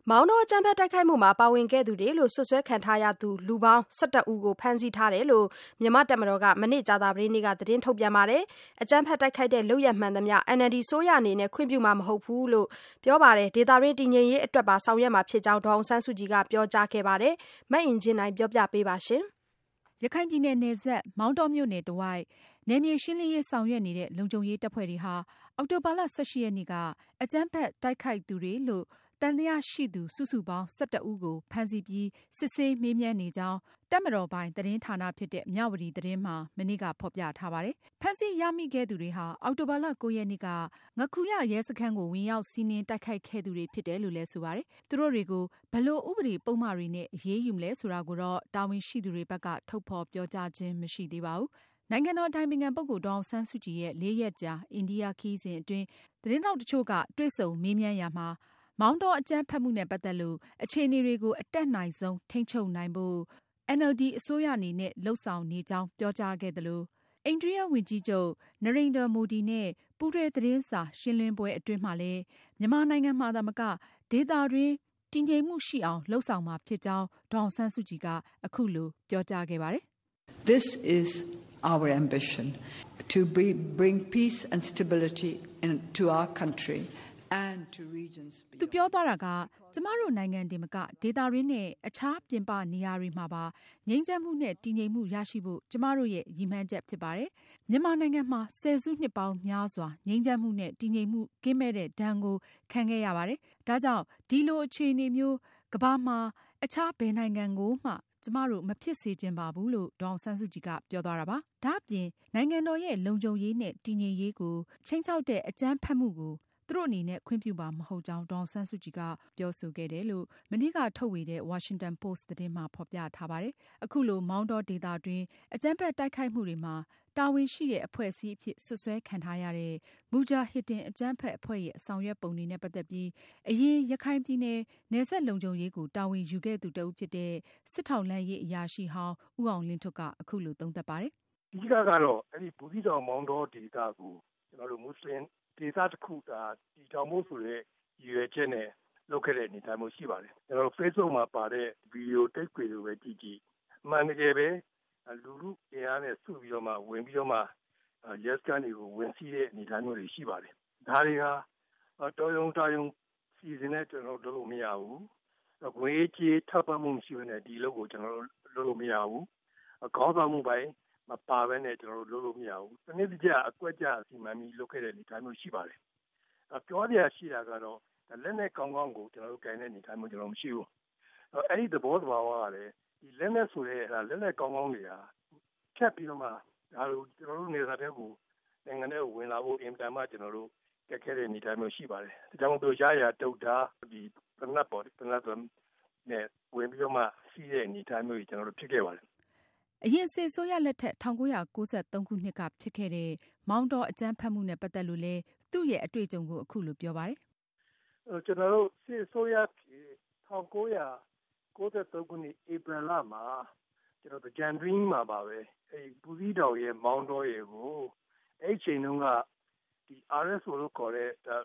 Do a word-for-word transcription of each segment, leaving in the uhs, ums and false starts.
မောင်တောအကြမ်းဖက်တိုက်ခိုက်မှုမှာပါဝင်ခဲ့သူတွေလို့ဆွဆွဲခံထားရသူလူပေါင်း၁၁ဦးကိုဖမ်းဆီးထားတယ်လို့မြန်မာတပ်မတော်ကမနေ့ကြာသပတေးနေ့ကသတင်းထုတ်ပြန်ပါတယ်။အကြမ်းဖက်တိုက်ခိုက်တဲ့လုပ်ရပ်မှန်သမျှ အန်အယ်လ်ဒီ အစိုးရအနေနဲ့ခွင့်ပြုမှာမဟုတ်ဘူးလို့ပြောပါတယ်။ဒေသတွင်းတည်ငြိမ်ရေးအတွက်ပါဆောင်ရွက်မှာဖြစ်ကြောင်းဒေါ်အောင်ဆန်းစုကြည်ကပြောကြားခဲ့ပါတယ်။မအင်ကြင်းနိုင်ပြောပြပေးပါရှင်။ရခိုင်ပြည်နယ်နယ်စပ်မောင်တောမြို့နယ်တဝိုက်နယ်မြေရှင်းလင်းရေးဆောင်ရွက်နေတဲ့လုံခြုံရေးတပ်ဖွဲ့တွေဟာအောက်တိုဘာလ၁၈ရက်နေ့ကအကြမ်းဖက်တိုက်ခိုက်သူတွေလို့သံသယရှိသူစုစုပေါင်း၁၁ဦးကိုဖမ်းဆီးပြီးစစ်ဆေးမေးမြန်းနေကြောင်းတပ်မတော်ပိုင်းသတင်းဌာနဖြစ်တဲ့မြဝတီသတင်းမှာမနေ့ကဖော်ပြထားပါတယ်။ဖမ်းဆီးရမိခဲ့သူတွေဟာအောက်တိုဘာလ၉ရက်နေ့ကငခူရရဲစခန်းကိုဝင်ရောက်စီးနင်းတိုက်ခိုက်ခဲ့သူတွေဖြစ်တယ်လို့လည်းဆိုပါတယ်။သူတို့တွေကိုဘယ်လိုဥပဒေပုံမှားတွေနဲ့အရေးယူမလဲဆိုတာကိုတော့တာဝန်ရှိသူတွေဘက်ကထုတ်ဖော်ပြောကြားခြင်းမရှိသေးပါဘူး။နိုင်ငံတော်အတိုင်ပင်ခံပုဂ္ဂိုလ်ဒေါ်အောင်ဆန်းစုကြည်ရဲ့လေးရက်ကြာအိန္ဒိယခရီးစဉ်အတွင်းသတင်းထောက်တချို့ကတွေ့ဆုံမေးမြန်းရာမှာမောင်တောအကြမ်းဖက်မှုနဲ့ပတ်သက်လို့အခြေအနေတွေကိုအတက်နိုင်ဆုံးထိန်းချုပ်နိုင်ဖို့ အန်အယ်လ်ဒီ အစိုးရအနေနဲ့လှုပ်ဆောင်နေကြောင်းပြောကြားခဲ့သလိုအိန္ဒိယဝန်ကြီးချုပ်နရိန်ဒါမိုဒီနဲ့ပူးတွဲသတင်းစာရှင်းလင်းပွဲအတွင်းမှာလည်းမြန်မာနိုင်ငံမှာသာမကဒေသတွင်းတည်ငြိမ်မှုရှိအောင်လှုပ်ဆောင်မှာဖြစ်ကြောင်းဒေါ်အောင်ဆန်းစုကြည်ကအခုလိုပြောကြားခဲ့ပါတယ်။ This is our ambition to bring, bring peace and stability into our country.And to regions သူပြောသွားတာကကျမတို့နိုင်ငံတင်မကဒေသရင်းနဲ့အခြားပြင်ပနေရာတွေမှာပါငြိမ်းချမ်းမှုနဲ့တည်ငြိမ်မှုရရှိဖို့ကျမတို့ရဲ့ရည်မှန်းချက်ဖြစ်ပါတယ်။မြန်မာနိုင်ငံမှာဆယ်စုနှစ်ပေါင်းများစွာငြိမ်းချမ်းမှုနဲ့တည်ငြိမ်မှုကင်းမဲ့တဲ့ဒဏ်ကိုခံခဲ့ရပါတယ်။ဒါကြောင့်ဒီလိုအခြေအနေမျိုးကမ္ဘာမှာအခြားဘယ်နိုင်ငံကိုမှကျမတို့မဖြစ်စေချင်ပါဘူးလို့ဒေါ်အောင်ဆန်းစုကြည်ကပြောသွားတာပါ။ဒါ့အပြင်နိုင်ငံတော်ရဲ့လုံခြုံရေးနဲ့တည်ငြိမ်ရေးကိုခြိမ်းခြောက်တဲ့အကြမ်းဖက်မှုကိုသူတို့အနေနဲ့ခွင့်ပြုမှာမဟုတ်ကြောင်းဒေါ်အောင်ဆန်းစုကြည်ကပြောဆိုခဲ့တယ်လို့မနေ့ကထုတ်ဝေတဲ့ Washington Post သတင်းမှာဖော်ပြထားပါတယ်။အခုလိုမောင်တောဒေသတွင်းအကြမ်းဖက်တိုက်ခိုက်မှုတွေမှာတာဝန်ရှိတဲ့အဖွဲ့အစည်းအဖြစ်ဆွဆွဲခံထားရတဲ့မူဂျာဟစ်ဒင်အကြမ်းဖက်အဖွဲ့ရဲ့ဆောင်ရွက်ပုံတွေနဲ့ပတ်သက်ပြီးအရင်ရခိုင်ပြည်နယ်နယ်စပ်လုံခြုံရေးကိုတာဝန်ယူခဲ့သူတဦးဖြစ်တဲ့စစ်ထောက်လှမ်းရေးအရာရှိဟောင်းဦးအောင်လင်းထွဋ်ကအခုလိုသုံးသပ်ပါတယ်။ဒီကတော့အဲ့ဒီဘူးသီးတောင်မောင်တောဒေသကိုကျွန်တော်တို့မွတ်စလင်ဒေသတစ်ခုကဒီတောင်မို့ဆိုတဲ့ရည်ရွယ်ချက်နဲ့လုပ်ခဲ့တဲ့အနေအထားမျိုးရှိပါတယ်ကျွန်တော်တို့ Facebook မှာပါတဲ့ဗီဒီယိုတိတ်ခွေလိုပဲကြည့်ကြည့်အမှန်တကယ်ပဲလူလူအင်အားနဲ့စုပြီးတော့မှဝင်ပြီးတော့မှရဲစခန်းတွေကိုဝင်စီးတဲ့အနေအထားမျိုးတွေရှိပါတယ်ဒါတွေဟာတော်ရုံတရုံစီစဉ်နဲ့ကျွန်တော်တို့လုပ်လို့မရဘူးငွေကြေးထောက်ပံ့မှုရှိတဲ့ဒီလုပ်ကိုကျွန်တော်တို့လုပ်လို့မရဘူးခေါင်းဆောင်မှုပိုင်းမပါဘဲနဲ့ကျွန်တော်တို့လုပ်လို့မရဘူး။တနည်းတကျအကွက်ကြအစီအမံပြီးလုပ်ခဲ့တဲ့အနေအထားမျိုးရှိပါတယ်။အပြောပြရှိတာကတော့လက်နဲ့ကောင်းကောင်းကိုကျွန်တော်တို့ကင်တဲ့အနေအထားမျိုးကျွန်တော်မရှိဘူး။အဲ့ဒီသဘောတဘာဝကလည်းဒီလက်နဲ့ဆိုတဲ့လက်နဲ့ကောင်းကောင်းတွေဟာဖြတ်ပြီးတော့မှဒါလိုကျွန်တော်တို့နေရာတဲ့ကိုနိုင်ငံထဲကိုဝင်လာဖို့အင်တာမှကျွန်တော်တို့ကက်ခဲတဲ့အနေအထားမျိုးရှိပါတယ်။ဒါကြောင့်မို့ရရတုတ်တာဒီပနတ်ပေါ်ပနတ်နဲ့ဝင်ပြီးတော့မှစီးတဲ့အနေအထားမျိုးကြီးကျွန်တော်တို့ဖြစ်ခဲ့ပါတယ်။အရင်စစ်ဆိုးရလက်ထက်၁၉၉၃ခုနှစ်ကဖြစ်ခဲ့တဲ့မောင်တောအကြမ်းဖက်မှုနဲ့ပတ်သက်လို့လဲသူ့ရဲ့အတွေ့အကြုံကိုအခုလိုပြောပါတယ်။ကျွန်တော်တို့စစ်ဆိုးရ၁၉၉၃ခုနှစ်ဧပြီလမှာကျွန်တော်တို့ဂျန်ဒရင်းမှာပါပဲအဲဘူးသီးတောင်ရဲ့မောင်တောရဲ့ကိုအဲ့ချိန်တုန်းကဒီ အာရ်အက်စ် လို့ခေါ်တဲ့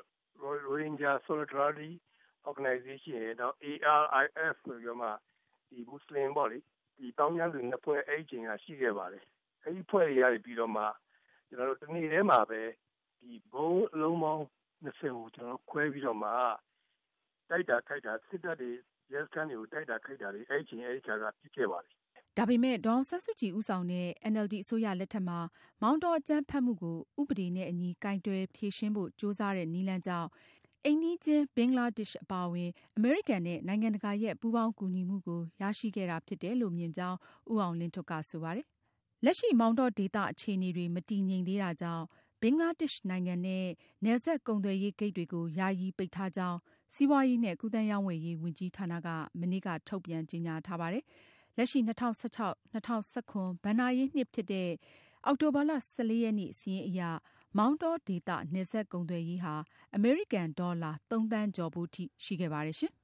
Rohingya Solidarity Organization ရဲ့နောက် အေ အား အိုင် အက်ဖ် ဆိုပြီးမှဒီမွတ်စလင်ပေါ့လေဒီတောင်းကျမ်းသူနှစ်ဖွဲ့အဲ့ချိန်ကရှိခဲ့ပါတယ်အဲ့ဒီဖွဲ့တွေရပြီးတော့မှကျွန်တော်တို့တနေ့တည်းမှာပဲဒီဘုံအလုံးပေါင်းနှစ်ဆယ်ကိုကျွန်တော်ခွဲပြီးတော့မှတိုက်တာခိုက်တာစစ်တပ်တွေရဲစခန်းတွေကိုတိုက်တာခိုက်တာတွေအဲ့ချိန်အဲ့ခါကဖြစ်ခဲ့ပါတယ်ဒါပေမဲ့ဒေါ်အောင်ဆန်းစုကြည်ဦးဆောင်တဲ့ အန်အယ်လ်ဒီ အစိုးရလက်ထက်မှာမောင်တောအကြမ်းဖက်မှုကိုဥပဒေနဲ့အညီကင်တွယ်ဖြေရှင်းဖို့ကြိုးစားတဲ့နည်းလမ်းကြောင့်အိမ်နီးချင်းဘင်္ဂလားဒေ့ရှ်အပါအဝင်အမေရိကန်နဲ့နိုင်ငံတကာရဲ့ပူးပေါင်းကူညီမှုကိုရရှိခဲ့တာဖြစ်တယ်လို့မြင်ကြောင်းဦးအောင်လင်းထွဋ်ကဆိုပါတယ်။လက်ရှိမောင်တောဒေသအခြေအနေတွေမတည်ငြိမ်သေးတာကြောင့်ဘင်္ဂလားဒေ့ရှ်နိုင်ငံနဲ့နယ်စပ်ကုန်သွယ်ရေးဂိတ်တွေကိုယာယီပိတ်ထားကြောင်းစီးပွားရေးနဲ့ကူးသန်းရောင်းဝယ်ရေးဝန်ကြီးဌာနကမနေ့ကထုတ်ပြန်ကြေညာထားပါတယ်။လက်ရှိ၂၀၁၆-၂၀၁၇ဘဏ္ဍာရေးနှစ်ဖြစ်တဲ့အောက်တိုဘာလ၁၄ရက်နေ့စာရင်းအရမောင်တောဒေသနယ်စပ်ကုန်သွယ်ရေးဟာအမေရိကန်ဒေါ်လာသုံးသန်းကျော်ဖိုးထိရှိခဲ့ပါတယ်ရှင်။